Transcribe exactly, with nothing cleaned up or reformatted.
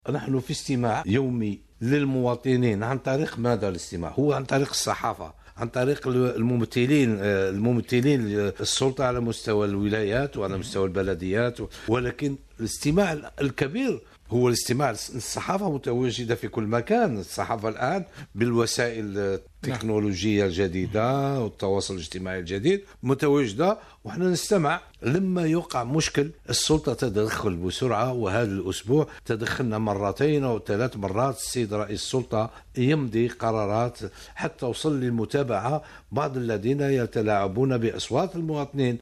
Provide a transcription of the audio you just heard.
نحن في استماع يومي للمواطنين. عن طريق ماذا الاستماع؟ هو عن طريق الصحافة، عن طريق الممثلين الممثلين السلطة على مستوى الولايات وعلى مستوى البلديات. ولكن الاستماع الكبير هو الاستماع الصحافة متواجدة في كل مكان. الصحافة الآن بالوسائل التكنولوجية الجديدة والتواصل الاجتماعي الجديد متواجدة، وحنا نستمع. لما يوقع مشكل السلطة تدخل بسرعة، وهذا الأسبوع تدخلنا مرتين أو ثلاث مرات. السيد رئيس السلطة يمضي قرارات حتى وصل للمتابعة بعض الذين يتلاعبون بأصوات المواطنين.